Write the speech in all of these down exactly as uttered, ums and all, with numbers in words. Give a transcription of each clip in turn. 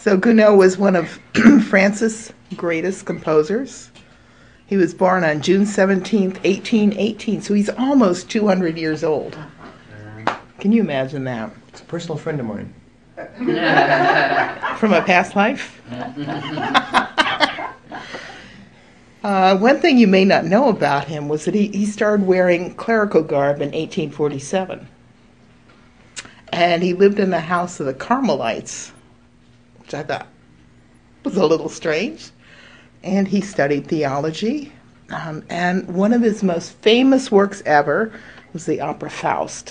So Gounod was one of France's greatest composers. He was born on June seventeenth, eighteen eighteen, so he's almost two hundred years old. Can you imagine that? It's a personal friend of mine. From a past life? uh, one thing you may not know about him was that he, he started wearing clerical garb in eighteen forty-seven. And he lived in the house of the Carmelites, which I thought was a little strange. And he studied theology. Um, and one of his most famous works ever was the opera Faust.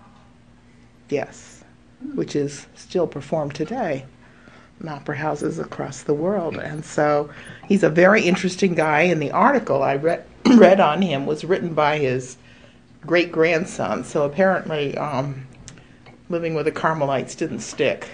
Yes, which is still performed today in opera houses across the world. And so he's a very interesting guy. And the article I read, read on him was written by his great-grandson. So apparently um, living with the Carmelites didn't stick.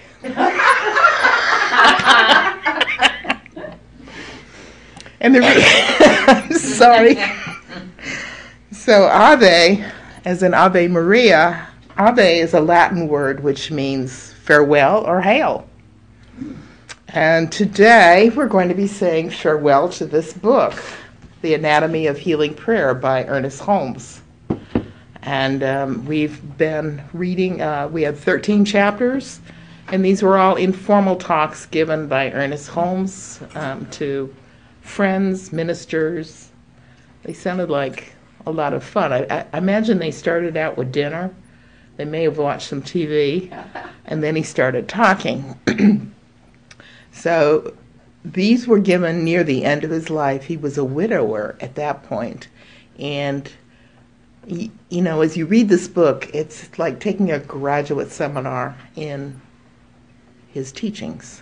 And the I'm sorry. So Ave, as in Ave Maria, Ave is a Latin word which means farewell or hail. And today we're going to be saying farewell to this book, The Anatomy of Healing Prayer by Ernest Holmes. And um, we've been reading, uh, we have thirteen chapters, and these were all informal talks given by Ernest Holmes um, to friends, ministers. They sounded like a lot of fun. I, I imagine they started out with dinner. They may have watched some T V, and then he started talking. So these were given near the end of his life. He was a widower at that point. And, you know, as you read this book, it's like taking a graduate seminar in his teachings.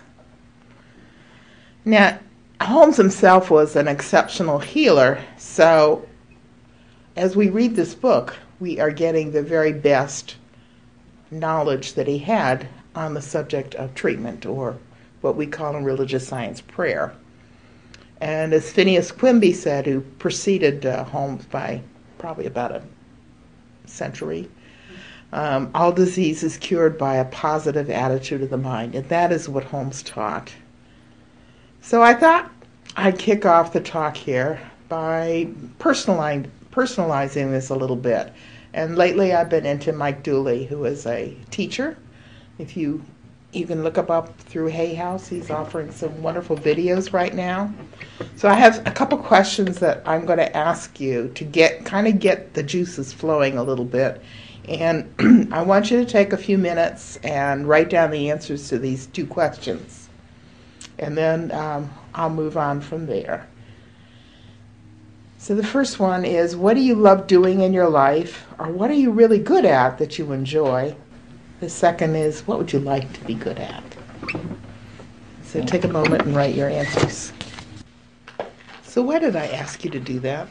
Now, Holmes himself was an exceptional healer, so as we read this book, we are getting the very best knowledge that he had on the subject of treatment, or what we call in religious science prayer. And as Phineas Quimby said, who preceded uh, Holmes by probably about a century, um, all disease is cured by a positive attitude of the mind, and that is what Holmes taught. So I thought I'd kick off the talk here by personalizing, personalizing this a little bit. And lately I've been into Mike Dooley, who is a teacher. If you you can look him up through Hay House, he's offering some wonderful videos right now. So I have a couple questions that I'm going to ask you to get kind of get the juices flowing a little bit. And I want you to take a few minutes and write down the answers to these two questions. And then um, I'll move on from there. So the first one is, what do you love doing in your life? Or what are you really good at that you enjoy? The second is, what would you like to be good at? So take a moment and write your answers. So why did I ask you to do that?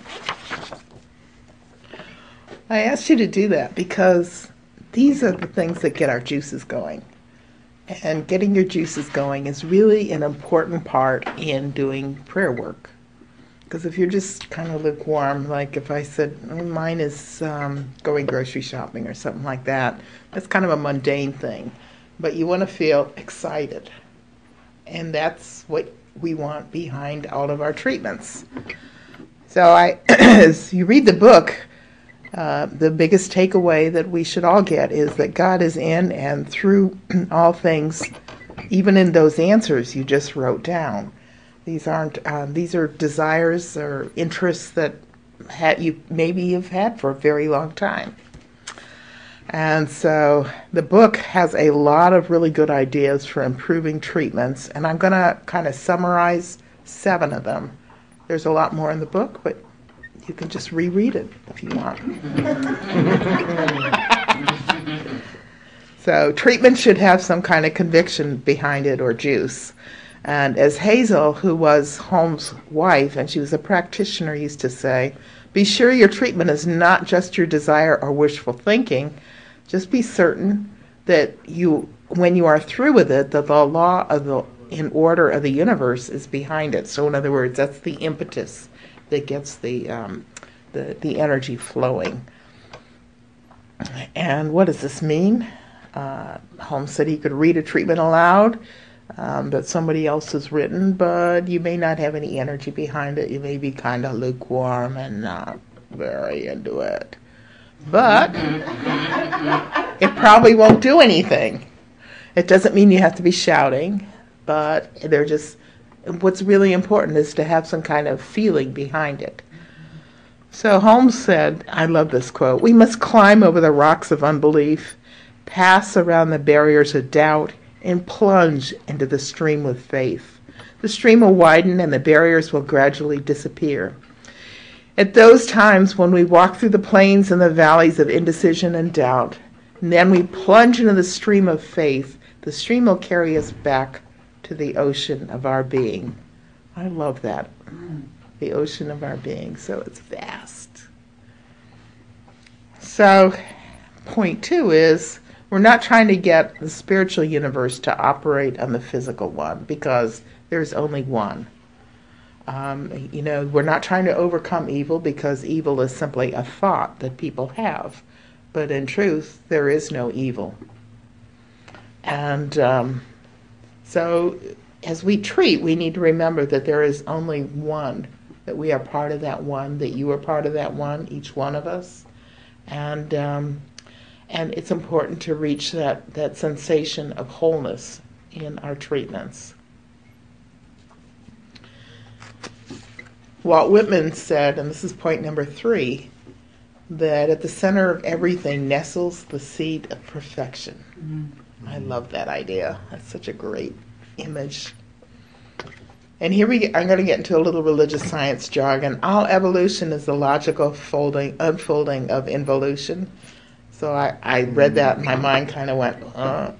I asked you to do that because these are the things that get our juices going. And getting your juices going is really an important part in doing prayer work. Because if you're just kind of lukewarm, like if I said, oh, mine is um, going grocery shopping or something like that, that's kind of a mundane thing. But you want to feel excited. And that's what we want behind all of our treatments. So I, as you read the book, Uh, the biggest takeaway that we should all get is that God is in and through all things, even in those answers you just wrote down. These aren't, uh, these are desires or interests that ha- you maybe you've had for a very long time. And so the book has a lot of really good ideas for improving treatments, and I'm going to kind of summarize seven of them. There's a lot more in the book, but you can just reread it if you want. So treatment should have some kind of conviction behind it or juice. And as Hazel, who was Holmes' wife, and she was a practitioner, used to say, be sure your treatment is not just your desire or wishful thinking. Just be certain that you, when you are through with it, that the law of the in order of the universe is behind it. So in other words, that's the impetus that gets the um, the the energy flowing. And what does this mean? Uh, Holmes said he could read a treatment aloud. um, that somebody else has written, but you may not have any energy behind it. You may be kind of lukewarm and not very into it. But it probably won't do anything. It doesn't mean you have to be shouting, but they're just, what's really important is to have some kind of feeling behind it. So Holmes said, I love this quote, "We must climb over the rocks of unbelief, pass around the barriers of doubt, and plunge into the stream of faith. The stream will widen and the barriers will gradually disappear. At those times when we walk through the plains and the valleys of indecision and doubt, and then we plunge into the stream of faith, the stream will carry us back to the ocean of our being." I love that. The ocean of our being. So it's vast. So point two is, we're not trying to get the spiritual universe to operate on the physical one, because there's only one. Um, you know, we're not trying to overcome evil, because evil is simply a thought that people have. But in truth, there is no evil. And um, so as we treat, we need to remember that there is only one, that we are part of that one, that you are part of that one, each one of us. And um, and it's important to reach that, that sensation of wholeness in our treatments. Walt Whitman said, and this is point number three, that at the center of everything nestles the seed of perfection. Mm-hmm. I love that idea. That's such a great image. And here we get, I'm going to get into a little religious science jargon. All evolution is the logical folding, unfolding of involution. So I, I read that and my mind kind of went, uh.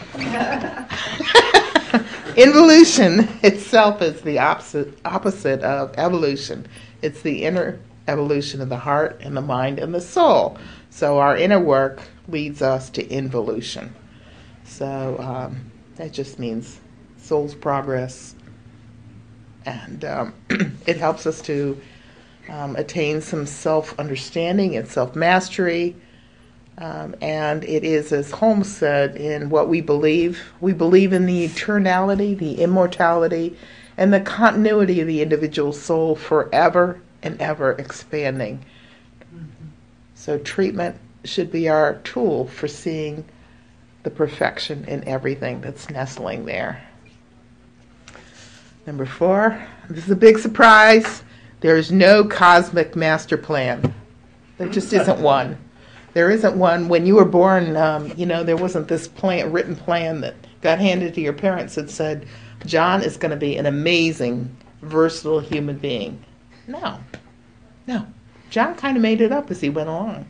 Involution itself is the opposite, opposite of evolution. It's the inner evolution of the heart and the mind and the soul. So our inner work leads us to involution. So um, that just means soul's progress. And um, it helps us to um, attain some self-understanding and self-mastery. Um, and it is, as Holmes said, in what we believe. We believe in the eternality, the immortality, and the continuity of the individual soul forever and ever expanding. Mm-hmm. So treatment should be our tool for seeing the perfection in everything that's nestling there. Number four, this is a big surprise. There is no cosmic master plan. There just isn't one. There isn't one. When you were born, um, you know, there wasn't this plan, written plan that got handed to your parents that said, John is going to be an amazing, versatile human being. No. No. John kind of made it up as he went along.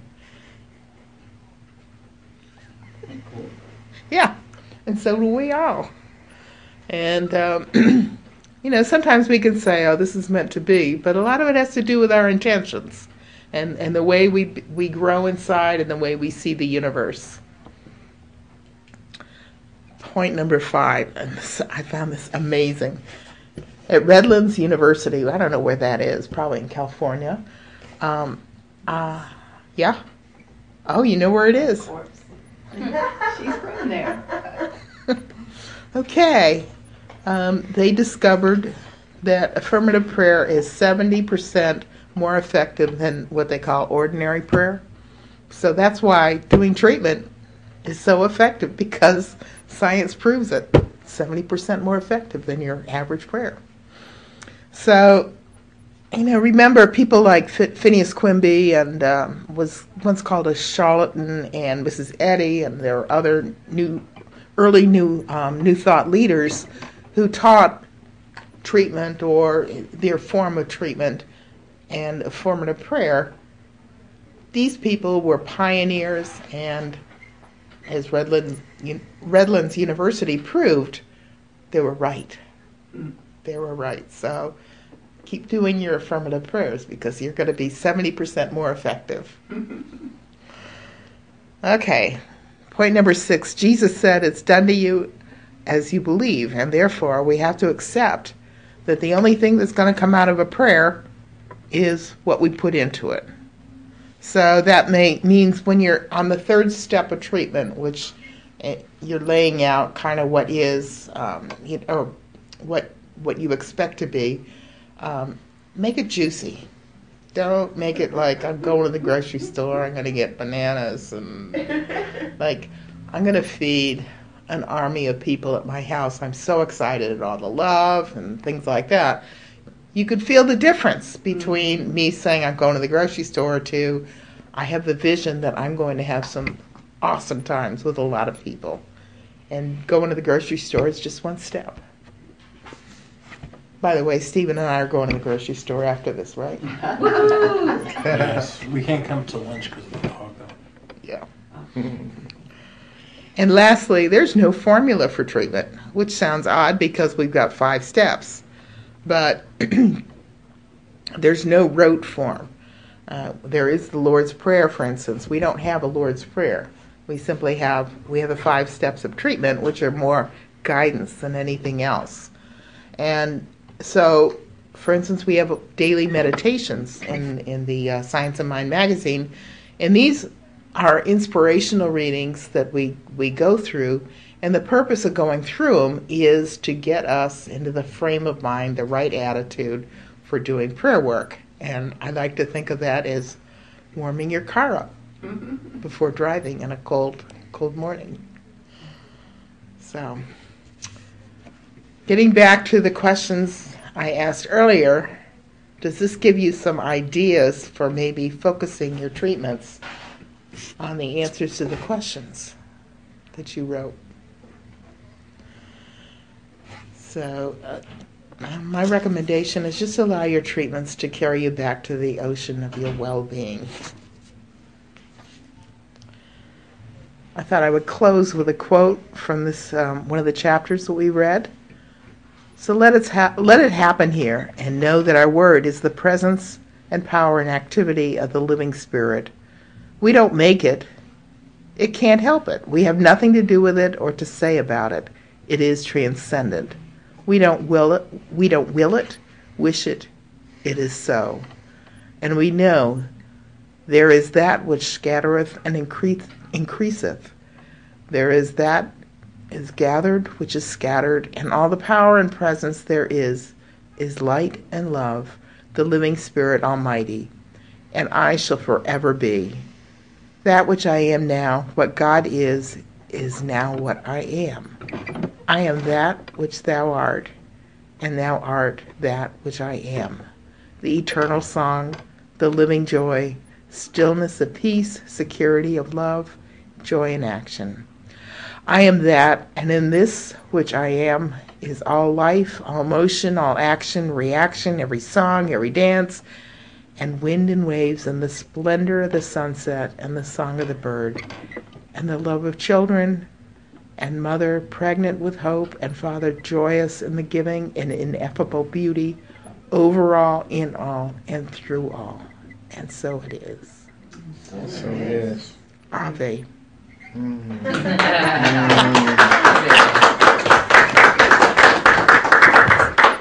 Yeah. And so do we all. And, um, you know, sometimes we can say, oh, this is meant to be, but a lot of it has to do with our intentions. And, and the way we we grow inside and the way we see the universe. Point number five, and this, I found this amazing. At Redlands University, I don't know where that is, probably in California. Um, uh, yeah? Oh, you know where it is? Of course. She's from there. Okay. Um, they discovered that affirmative prayer is seventy percent more effective than what they call ordinary prayer. So that's why doing treatment is so effective, because science proves it. seventy percent more effective than your average prayer. So, you know, remember people like F- Phineas Quimby and um, was once called a charlatan, and Missus Eddy, and there are other new, early new um, New Thought leaders who taught treatment or their form of treatment and affirmative prayer. These people were pioneers, and as Redlands, Redlands University proved, they were right. They were right. So keep doing your affirmative prayers, because you're going to be seventy percent more effective. Okay, point number six. Jesus said, it's done to you as you believe, and therefore we have to accept that the only thing that's going to come out of a prayer is what we put into it. So that may means when you're on the third step of treatment, which it, you're laying out kind of what is, um, you know, what what you expect to be. Um, make it juicy. Don't make it like I'm going to the grocery store, I'm going to get bananas, and like I'm going to feed an army of people at my house. I'm so excited at all the love and things like that. You could feel the difference between mm-hmm. me saying I'm going to the grocery store to I have the vision that I'm going to have some awesome times with a lot of people. And going to the grocery store is just one step. By the way, Stephen and I are going to the grocery store after this, right? Yes, we can't come to lunch because of the dog, though. Yeah. And lastly, there's no formula for treatment, which sounds odd because we've got five steps. But there's no rote form. Uh, there is the Lord's Prayer, for instance. We don't have a Lord's Prayer. We simply have, we have the five steps of treatment, which are more guidance than anything else. And so, for instance, we have daily meditations in, in the uh, Science of Mind magazine, and these are inspirational readings that we, we go through, and the purpose of going through them is to get us into the frame of mind, the right attitude for doing prayer work. And I like to think of that as warming your car up before driving in a cold, cold morning. So, getting back to the questions I asked earlier, does this give you some ideas for maybe focusing your treatments on the answers to the questions that you wrote? So uh, my recommendation is just allow your treatments to carry you back to the ocean of your well-being. I thought I would close with a quote from this um, one of the chapters that we read. So let it, ha- let it happen here, and know that our word is the presence and power and activity of the living Spirit. We don't make it. It can't help it. We have nothing to do with it or to say about it. It is transcendent. We don't will it. We don't will it, wish it. It is so. And we know there is that which scattereth and increase, increaseth. There is that is gathered, which is scattered, and all the power and presence there is, is light and love, the living Spirit Almighty. And I shall forever be. That which I am now, what God is, is now what I am. I am that which thou art, and thou art that which I am. The eternal song, the living joy, stillness of peace, security of love, joy in action. I am that, and in this which I am is all life, all motion, all action, reaction, every song, every dance, and wind and waves, and the splendor of the sunset, and the song of the bird, and the love of children, and mother pregnant with hope, and father joyous in the giving, and ineffable beauty, over all, in all, and through all. And so it is. So it is. Ave. Mm. Mm.